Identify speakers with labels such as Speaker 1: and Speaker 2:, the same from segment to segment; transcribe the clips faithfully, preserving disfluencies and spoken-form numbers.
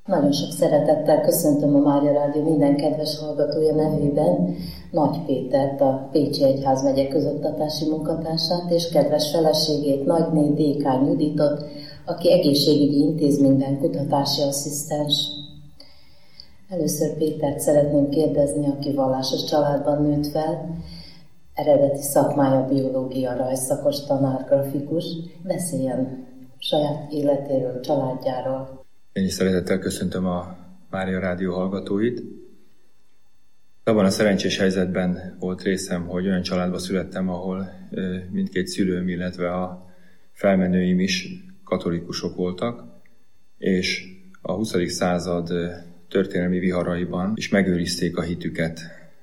Speaker 1: Nagyon sok szeretettel köszöntöm a Mária Rádió minden kedves hallgatója nevében Nagy Pétert, a Pécsi Egyházmegye közoktatási munkatársát, és kedves feleségét, nagyné Dékány Juditot, aki egészségügyi intézményben kutatási asszisztens. Először Pétert szeretném kérdezni, aki vallásos családban nőtt fel, eredeti szakmája biológia, rajzszakos tanár, grafikus. Beszéljen saját életéről, családjáról.
Speaker 2: Én is szeretettel köszöntöm a Mária Rádió hallgatóit. Abban a szerencsés helyzetben volt részem, hogy olyan családba születtem, ahol mindkét szülőm, illetve a felmenőim is katolikusok voltak, és a huszadik század történelmi viharaiban is megőrizték a hitüket.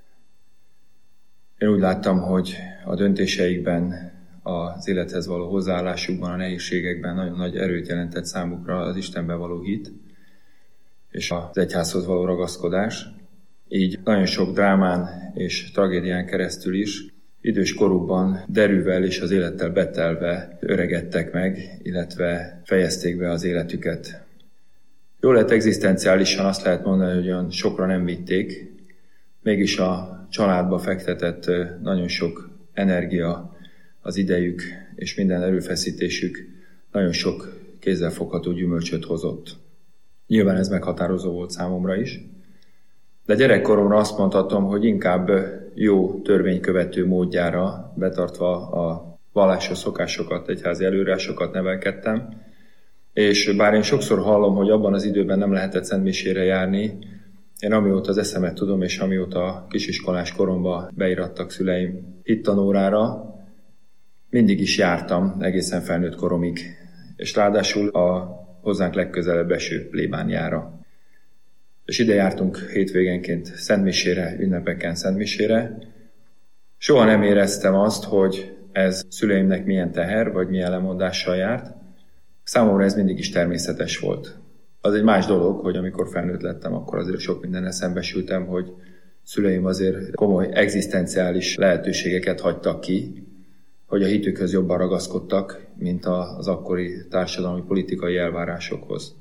Speaker 2: Én úgy láttam, hogy a döntéseikben, az élethez való hozzáállásukban, a nehézségekben nagyon nagy erőt jelentett számukra az Istenbe való hit és az egyházhoz való ragaszkodás. Így nagyon sok drámán és tragédián keresztül is idős korukban derűvel és az élettel betelve öregedtek meg, illetve fejezték be az életüket. Jól lehet, egzisztenciálisan azt lehet mondani, hogy olyan sokra nem vitték, mégis a családba fektetett nagyon sok energia, az idejük és minden erőfeszítésük nagyon sok kézzelfogható gyümölcsöt hozott. Nyilván ez meghatározó volt számomra is, de gyerekkoromra azt mondhatom, hogy inkább jó törvénykövető módjára, betartva a vallásos szokásokat, egyházi előírásokat nevelkedtem, és bár én sokszor hallom, hogy abban az időben nem lehetett szentmisére járni, én amióta az eszemet tudom, és amióta kisiskolás koromban beirattak szüleim hittanórára, mindig is jártam egészen felnőtt koromig, és ráadásul a hozzánk legközelebb eső plébániára. És ide jártunk hétvégenként szentmisére, ünnepeken szentmisére. Soha nem éreztem azt, hogy ez szüleimnek milyen teher, vagy milyen lemondással járt. Számomra ez mindig is természetes volt. Az egy más dolog, hogy amikor felnőtt lettem, akkor azért sok mindennel szembesültem, hogy szüleim azért komoly egzisztenciális lehetőségeket hagytak ki, hogy a hitükhöz jobban ragaszkodtak, mint az akkori társadalmi politikai elvárásokhoz.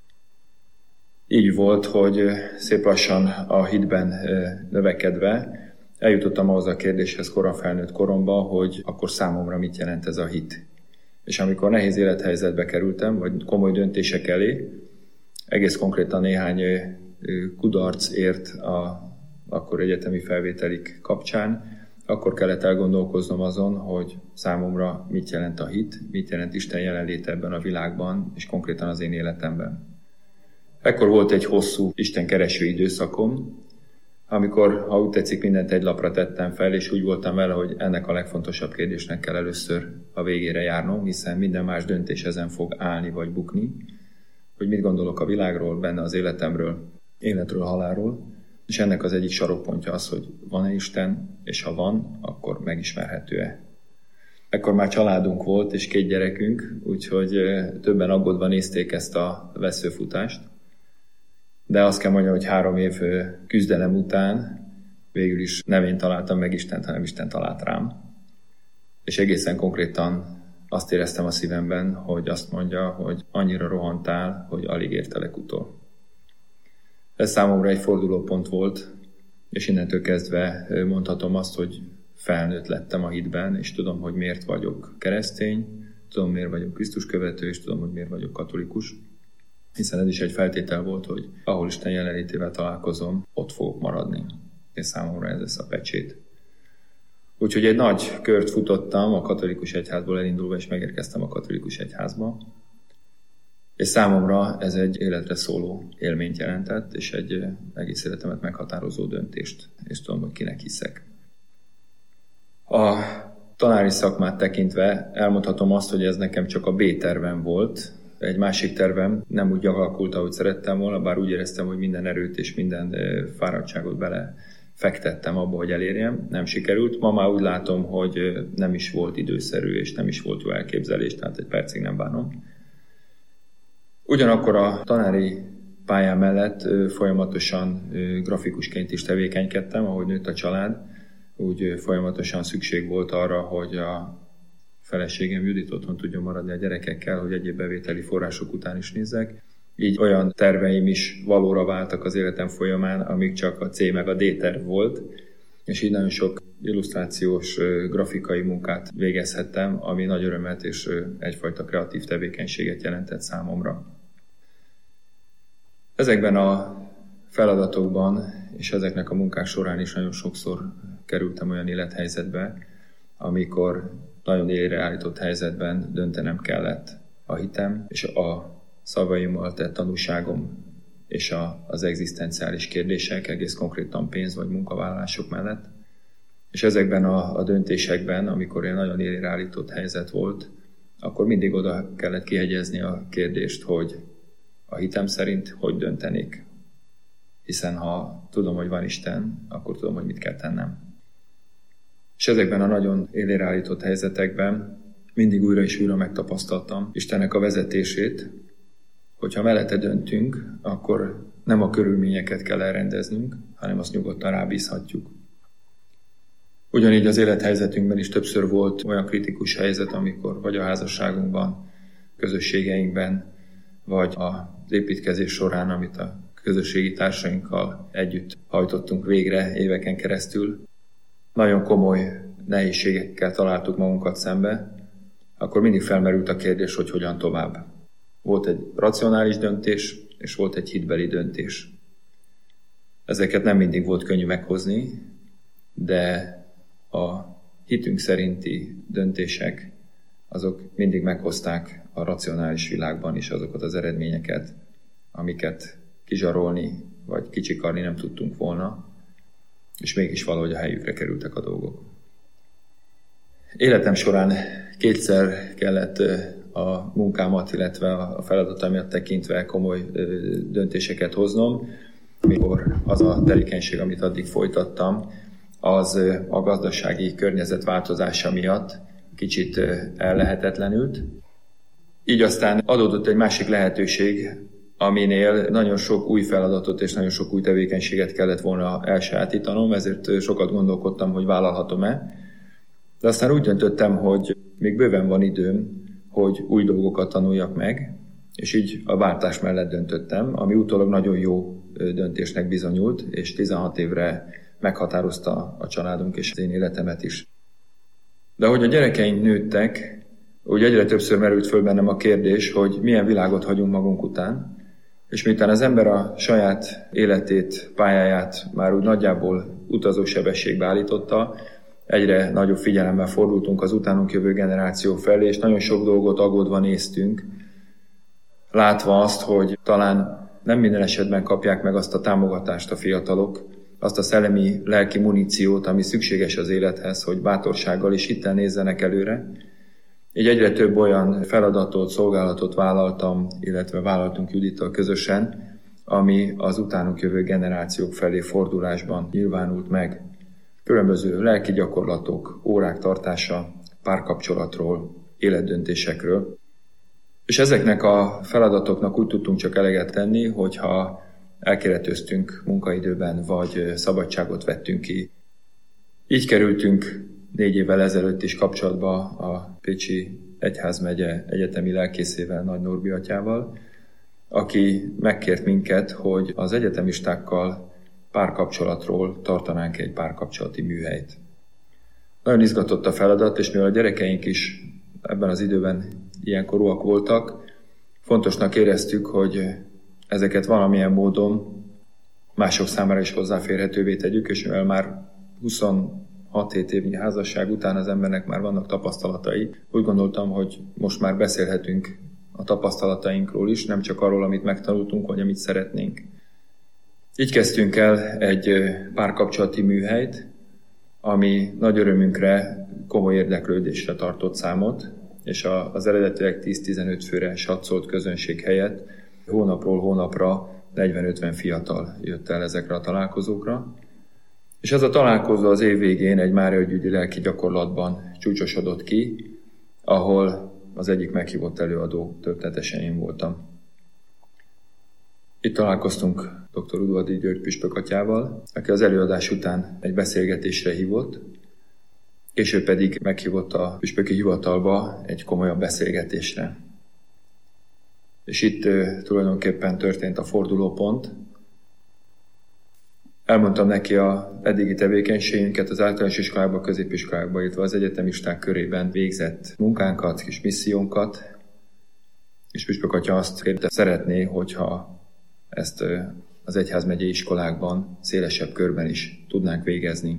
Speaker 2: Így volt, hogy szép lassan a hitben növekedve eljutottam ahhoz a kérdéshez koran felnőtt koromban, hogy akkor számomra mit jelent ez a hit. És amikor nehéz élethelyzetbe kerültem, vagy komoly döntések elé, egész konkrétan néhány kudarc ért a akkor egyetemi felvételik kapcsán, akkor kellett elgondolkoznom azon, hogy számomra mit jelent a hit, mit jelent Isten jelenléte ebben a világban, és konkrétan az én életemben. Ekkor volt egy hosszú Isten kereső időszakom, amikor, ha úgy tetszik, mindent egy lapra tettem fel, és úgy voltam vele, hogy ennek a legfontosabb kérdésnek kell először a végére járnom, hiszen minden más döntés ezen fog állni vagy bukni, hogy mit gondolok a világról, benne az életemről, életről, halálról, és ennek az egyik sarokpontja az, hogy van-e Isten, és ha van, akkor megismerhető-e. Ekkor már családunk volt, és két gyerekünk, úgyhogy többen aggódva nézték ezt a veszőfutást. De azt kell mondjam, hogy három év küzdelem után végül is nem én találtam meg Istent, hanem Isten talált rám. És egészen konkrétan azt éreztem a szívemben, hogy azt mondja, hogy annyira rohantál, hogy alig értelek utol. Ez számomra egy fordulópont volt, és innentől kezdve mondhatom azt, hogy felnőtt lettem a hitben, és tudom, hogy miért vagyok keresztény, tudom, miért vagyok Krisztus követő, és tudom, hogy miért vagyok katolikus, hiszen ez is egy feltétel volt, hogy ahol Isten jelenlétével találkozom, ott fogok maradni. És számomra ez lesz a pecsét. Úgyhogy egy nagy kört futottam a katolikus egyházból elindulva, és megérkeztem a katolikus egyházba. És számomra ez egy életre szóló élményt jelentett, és egy egész életemet meghatározó döntést, és tudom, hogy kinek hiszek. A tanári szakmát tekintve elmondhatom azt, hogy ez nekem csak a B-tervem volt. Egy másik tervem nem úgy alakult, ahogy szerettem volna, bár úgy éreztem, hogy minden erőt és minden fáradtságot bele fektettem abba, hogy elérjem. Nem sikerült. Ma már úgy látom, hogy nem is volt időszerű, és nem is volt jó elképzelés, tehát egy percig nem bánom. Ugyanakkor a tanári pályám mellett folyamatosan grafikusként is tevékenykedtem, ahogy nőtt a család, úgy folyamatosan szükség volt arra, hogy a feleségem Judit otthon tudjon maradni a gyerekekkel, hogy egyéb bevételi források után is nézzek. Így olyan terveim is valóra váltak az életem folyamán, amíg csak a C meg a D terv volt, és így nagyon sok illusztrációs, grafikai munkát végezhettem, ami nagy örömet és egyfajta kreatív tevékenységet jelentett számomra. Ezekben a feladatokban és ezeknek a munkák során is nagyon sokszor kerültem olyan élethelyzetbe, amikor nagyon élre állított helyzetben döntenem kellett a hitem és a szavaimmal tett tanúságom és a, az egzisztenciális kérdések, egész konkrétan pénz vagy munkavállalások mellett. És ezekben a, a döntésekben, amikor olyan nagyon élre állított helyzet volt, akkor mindig oda kellett kihegyezni a kérdést, hogy a hitem szerint hogy döntenék. Hiszen ha tudom, hogy van Isten, akkor tudom, hogy mit kell tennem. És ezekben a nagyon élére állított helyzetekben mindig újra és újra megtapasztaltam Istennek a vezetését, hogyha mellette döntünk, akkor nem a körülményeket kell elrendeznünk, hanem azt nyugodtan rábízhatjuk. Ugyanígy az élethelyzetünkben is többször volt olyan kritikus helyzet, amikor vagy a házasságunkban, közösségeinkben, vagy az építkezés során, amit a közösségi társainkkal együtt hajtottunk végre éveken keresztül, nagyon komoly nehézségekkel találtuk magunkat szembe, akkor mindig felmerült a kérdés, hogy hogyan tovább. Volt egy racionális döntés, és volt egy hitbeli döntés. Ezeket nem mindig volt könnyű meghozni, de a hitünk szerinti döntések, azok mindig meghozták a racionális világban is azokat az eredményeket, amiket kizsarolni vagy kicsikarni nem tudtunk volna, és mégis valahogy a helyükre kerültek a dolgok. Életem során kétszer kellett a munkámat, illetve a feladataimat tekintve komoly döntéseket hoznom, mikor az a tevékenység, amit addig folytattam, az a gazdasági környezet változása miatt kicsit ellehetetlenült. Így aztán adódott egy másik lehetőség, aminél nagyon sok új feladatot és nagyon sok új tevékenységet kellett volna elsajátítanom, ezért sokat gondolkodtam, hogy vállalhatom-e. De aztán úgy döntöttem, hogy még bőven van időm, hogy új dolgokat tanuljak meg, és így a váltás mellett döntöttem, ami utólag nagyon jó döntésnek bizonyult, és tizenhat évre meghatározta a családunk és az én életemet is. De ahogy a gyerekeink nőttek, úgy egyre többször merült föl bennem a kérdés, hogy milyen világot hagyunk magunk után, és miután az ember a saját életét, pályáját már úgy nagyjából utazósebességbe állította, egyre nagyobb figyelemmel fordultunk az utánunk jövő generáció felé, és nagyon sok dolgot aggódva néztünk, látva azt, hogy talán nem minden esetben kapják meg azt a támogatást a fiatalok, azt a szellemi, lelki muníciót, ami szükséges az élethez, hogy bátorsággal és hittel nézzenek előre. Így egyre több olyan feladatot, szolgálatot vállaltam, illetve vállaltunk Judittal közösen, ami az utánunk jövő generációk felé fordulásban nyilvánult meg. Különböző lelki gyakorlatok, órák tartása, párkapcsolatról, életdöntésekről. És ezeknek a feladatoknak úgy tudtunk csak eleget tenni, hogyha elkéretőztünk munkaidőben, vagy szabadságot vettünk ki. Így kerültünk négy évvel ezelőtt is kapcsolatba a Pécsi Egyházmegye egyetemi lelkészével, Nagy Norbi atyával, aki megkért minket, hogy az egyetemistákkal párkapcsolatról tartanánk egy párkapcsolati műhelyt. Nagyon izgatott a feladat, és mivel a gyerekeink is ebben az időben ilyen korúak voltak, fontosnak éreztük, hogy ezeket valamilyen módon mások számára is hozzáférhetővé tegyük, és mivel már huszonhat-hét évnyi házasság után az embernek már vannak tapasztalatai, úgy gondoltam, hogy most már beszélhetünk a tapasztalatainkról is, nem csak arról, amit megtanultunk, vagy amit szeretnénk. Így kezdtünk el egy párkapcsolati műhelyt, ami nagy örömünkre komoly érdeklődésre tartott számot, és az eredetileg tíz-tizenöt főre satszolt közönség helyett hónapról hónapra negyven-ötven fiatal jött el ezekre a találkozókra. És ez a találkozó az év végén egy Máriaügyi lelki gyakorlatban csúcsosodott ki, ahol az egyik meghívott előadó történetesen én voltam. Itt találkoztunk dr. Udvardi György püspök atyával, aki az előadás után egy beszélgetésre hívott, később pedig meghívott a püspöki hivatalba egy komolyabb beszélgetésre. És itt tulajdonképpen történt a fordulópont. Elmondtam neki az eddigi tevékenységünket, az általános iskolákban, középiskolákban, illetve az egyetemisták körében végzett munkánkat, kis missziónkat, és Püspök atya azt kérte, szeretné, hogyha ezt az egyházmegyei iskolákban szélesebb körben is tudnánk végezni.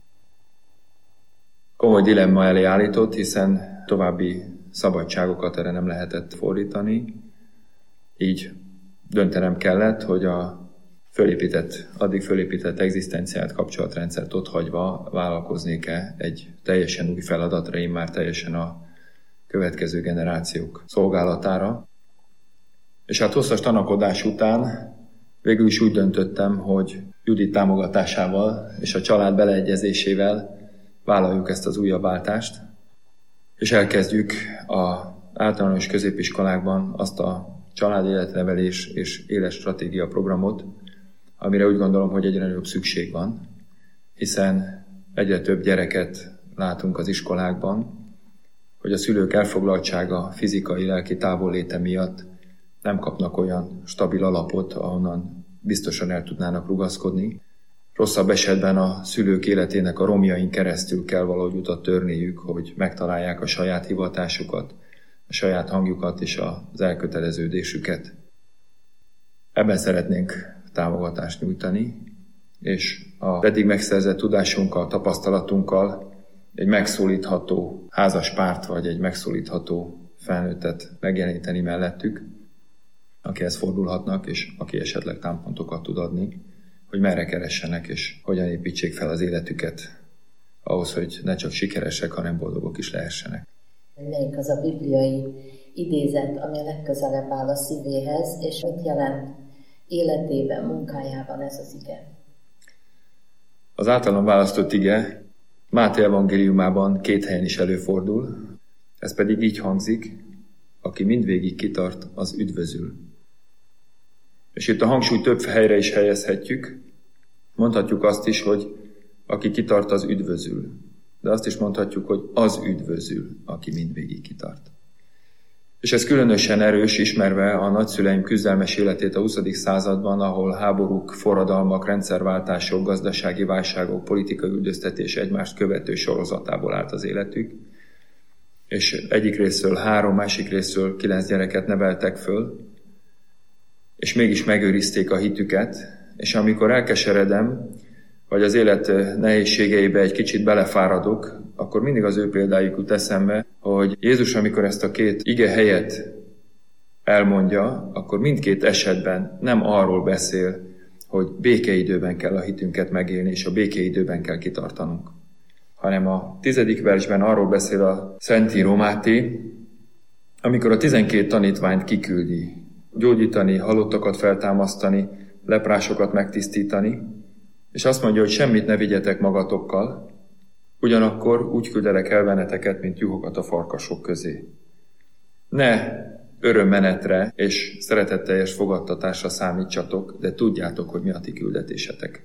Speaker 2: Komoly dilemma elé állított, hiszen további szabadságokat erre nem lehetett fordítani, így döntenem kellett, hogy a fölépített, addig fölépített egzisztenciát, kapcsolatrendszert ott hagyva vállalkoznék-e egy teljesen új feladatra, én már teljesen a következő generációk szolgálatára. És hát hosszas tanakodás után végül is úgy döntöttem, hogy Judit támogatásával és a család beleegyezésével vállaljuk ezt az újabb váltást, és elkezdjük az általános középiskolákban azt a család életnevelés és életstratégia programot, amire úgy gondolom, hogy egyre nagyobb szükség van, hiszen egyre több gyereket látunk az iskolákban, hogy a szülők elfoglaltsága, fizikai, lelki távolléte miatt nem kapnak olyan stabil alapot, ahonnan biztosan el tudnának rugaszkodni. Rosszabb esetben a szülők életének a romjain keresztül kell valahogy utat törniük, hogy megtalálják a saját hivatásukat, a saját hangjukat és az elköteleződésüket. Ebben szeretnénk támogatást nyújtani, és a eddig megszerzett tudásunkkal, tapasztalatunkkal egy megszólítható házaspárt, vagy egy megszólítható felnőttet megjeleníteni mellettük, akihez fordulhatnak, és aki esetleg támpontokat tud adni, hogy merre keressenek, és hogyan építsék fel az életüket, ahhoz, hogy ne csak sikeresek, hanem boldogok is lehessenek.
Speaker 1: Melyik az a bibliai idézet, ami a legközelebb áll a szívéhez, és mit jelent életében, munkájában ez az ige?
Speaker 2: Az általam választott ige Máté evangéliumában két helyen is előfordul, ez pedig így hangzik, aki mindvégig kitart, az üdvözül. És itt a hangsúly több helyre is helyezhetjük, mondhatjuk azt is, hogy aki kitart, az üdvözül. De azt is mondhatjuk, hogy az üdvözül, aki mindvégig kitart. És ez különösen erős, ismerve a nagyszüleim küzdelmes életét a huszadik században, ahol háborúk, forradalmak, rendszerváltások, gazdasági válságok, politikai üldöztetés egymást követő sorozatából állt az életük. És egyik részről három, másik részről kilenc gyereket neveltek föl, és mégis megőrizték a hitüket, és amikor elkeseredem, vagy az élet nehézségeibe egy kicsit belefáradok, akkor mindig az ő példájuk jut eszembe, hogy Jézus, amikor ezt a két ige helyet elmondja, akkor mindkét esetben nem arról beszél, hogy békeidőben kell a hitünket megélni, és a békeidőben kell kitartanunk, hanem a tizedik versben arról beszél a Szentíró Máté, amikor a tizenkét tanítványt kiküldi, gyógyítani, halottakat feltámasztani, leprásokat megtisztítani, és azt mondja, hogy semmit ne vigyetek magatokkal, ugyanakkor úgy küldelek el benneteket, mint juhokat a farkasok közé. Ne örömmenetre és szeretetteljes fogadtatásra számítsatok, de tudjátok, hogy mi a ti küldetésetek.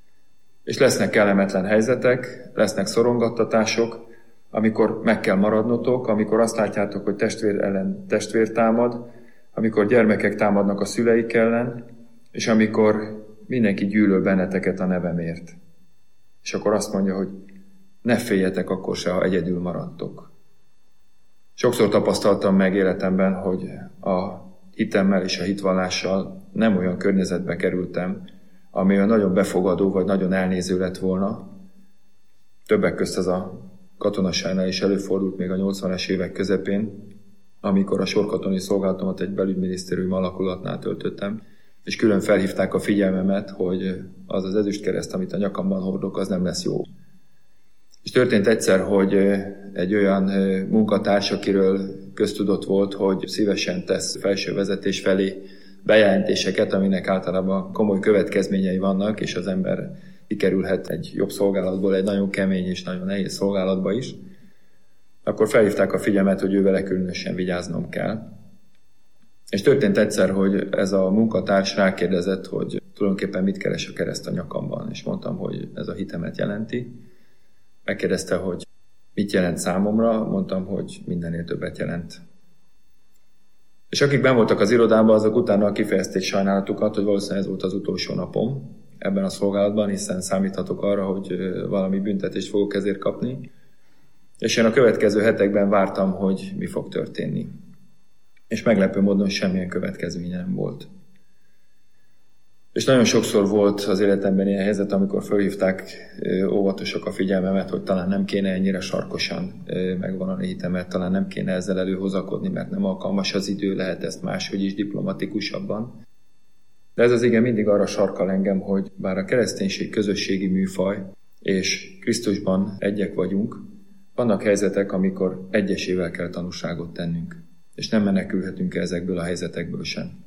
Speaker 2: És lesznek kellemetlen helyzetek, lesznek szorongattatások, amikor meg kell maradnotok, amikor azt látjátok, hogy testvér ellen testvér támad, amikor gyermekek támadnak a szüleik ellen, és amikor mindenki gyűlöl benneteket a nevemért. És akkor azt mondja, hogy ne féljetek akkor se, ha egyedül maradtok. Sokszor tapasztaltam meg életemben, hogy a hitemmel és a hitvallással nem olyan környezetbe kerültem, ami olyan nagyon befogadó vagy nagyon elnéző lett volna. Többek közt ez a katonaságnál is előfordult még a nyolcvanas évek közepén, amikor a sorkatonai szolgálatomat egy belügyminisztérium alakulatnál töltöttem, és külön felhívták a figyelmemet, hogy az az ezüstkereszt, amit a nyakamban hordok, az nem lesz jó. És történt egyszer, hogy egy olyan munkatárs, akiről köztudott volt, hogy szívesen tesz felső vezetés felé bejelentéseket, aminek általában komoly következményei vannak, és az ember kikerülhet egy jobb szolgálatból egy nagyon kemény és nagyon nehéz szolgálatba is, akkor felhívták a figyelmet, hogy ővele különösen vigyáznom kell. És történt egyszer, hogy ez a munkatárs rákérdezett, hogy tulajdonképpen mit keres a kereszt a nyakamban, és mondtam, hogy ez a hitemet jelenti. Megkérdezte, hogy mit jelent számomra, mondtam, hogy mindennél többet jelent. És akik benn voltak az irodában, azok utána kifejezték sajnálatukat, hogy valószínűleg ez volt az utolsó napom ebben a szolgálatban, hiszen számíthatok arra, hogy valami büntetést fogok ezért kapni. És én a következő hetekben vártam, hogy mi fog történni. És meglepő módon semmilyen következménye nem volt. És nagyon sokszor volt az életemben ilyen helyzet, amikor felhívták óvatosok a figyelmemet, hogy talán nem kéne ennyire sarkosan megvallani hitemet, talán nem kéne ezzel előhozakodni, mert nem alkalmas az idő, lehet ezt máshogy is diplomatikusabban. De ez az ige mindig arra sarkal engem, hogy bár a kereszténység közösségi műfaj, és Krisztusban egyek vagyunk, vannak helyzetek, amikor egyesével kell tanúságot tennünk, és nem menekülhetünk ezekből a helyzetekből sem.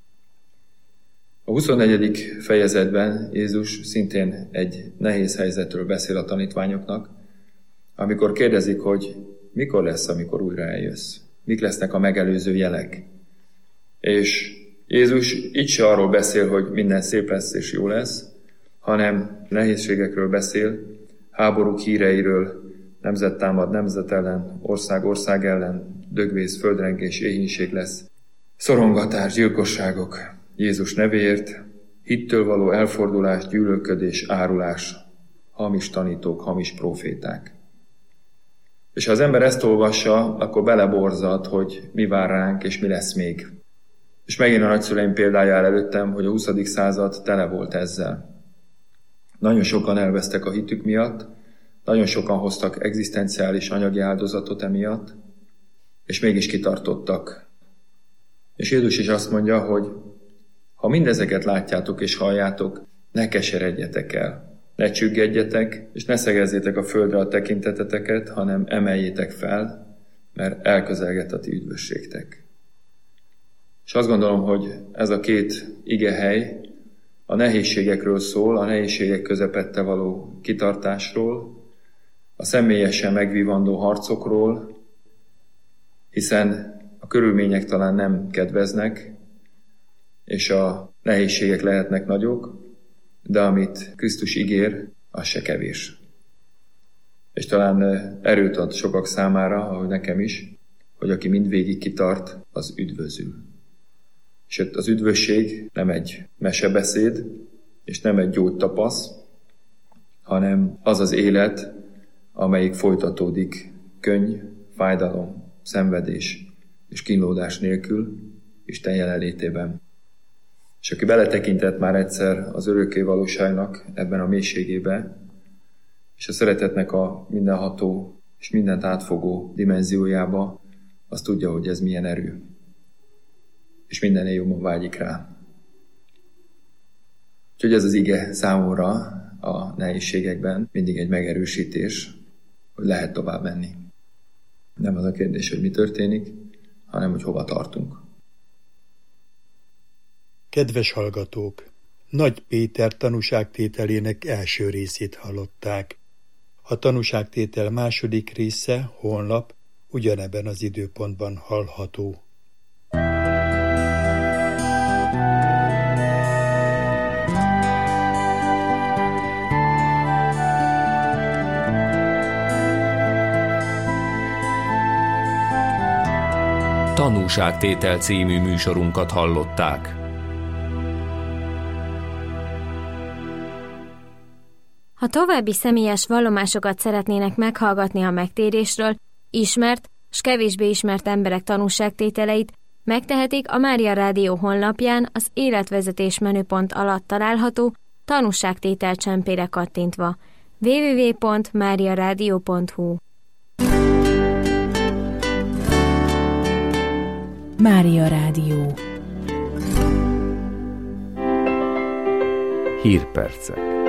Speaker 2: A huszonnegyedik fejezetben Jézus szintén egy nehéz helyzetről beszél a tanítványoknak, amikor kérdezik, hogy mikor lesz, amikor újra eljössz, mik lesznek a megelőző jelek. És Jézus itt se arról beszél, hogy minden szép lesz és jó lesz, hanem nehézségekről beszél, háborúk híreiről, nemzet támad nemzet ellen, ország ország ellen, dögvész, földrengés, éhínség lesz, szorongatás, gyilkosságok Jézus nevéért, hittől való elfordulás, gyűlölködés, árulás, hamis tanítók, hamis proféták. És ha az ember ezt olvassa, akkor beleborzad, hogy mi vár ránk, és mi lesz még. És megint a nagyszüleim példája áll előttem, hogy a huszadik század tele volt ezzel. Nagyon sokan elvesztek a hitük miatt, nagyon sokan hoztak egzisztenciális anyagi áldozatot emiatt, és mégis kitartottak. És Jézus is azt mondja, hogy ha mindezeket látjátok és halljátok, ne keseredjetek el, ne csüggedjetek, és ne szegezzétek a földre a tekinteteteket, hanem emeljétek fel, mert elközelget a ti üdvösségtek. És azt gondolom, hogy ez a két igehely a nehézségekről szól, a nehézségek közepette való kitartásról, a személyesen megvívandó harcokról, hiszen a körülmények talán nem kedveznek, és a nehézségek lehetnek nagyok, de amit Krisztus ígér, az se kevés. És talán erőt ad sokak számára, ahogy nekem is, hogy aki mindvégig kitart, az üdvözül. És az üdvösség nem egy mesebeszéd, és nem egy gyógytapasz, hanem az az élet, amelyik folytatódik könny, fájdalom, szenvedés és kínlódás nélkül, Isten jelenlétében. És aki beletekintett már egyszer az örökké valóságnak ebben a mélységébe, és a szeretetnek a mindenható és mindent átfogó dimenziójába, az tudja, hogy ez milyen erő. És mindennél jobban vágyik rá. Úgyhogy ez az ige számomra a nehézségekben mindig egy megerősítés, hogy lehet tovább menni. Nem az a kérdés, hogy mi történik, hanem hogy hova tartunk.
Speaker 3: Kedves hallgatók! Nagy Péter tanúságtételének első részét hallották. A tanúságtétel második része holnap ugyanebben az időpontban hallható.
Speaker 4: Tanúságtétel című műsorunkat hallották.
Speaker 5: Ha további személyes vallomásokat szeretnének meghallgatni a megtérésről, ismert s kevésbé ismert emberek tanúságtételeit, megtehetik a Mária Rádió honlapján az életvezetés menüpont alatt található tanúságtétel csempére kattintva. double-u double-u double-u pont mária rádió pont hu
Speaker 6: Mária Rádió.
Speaker 4: Hírpercek.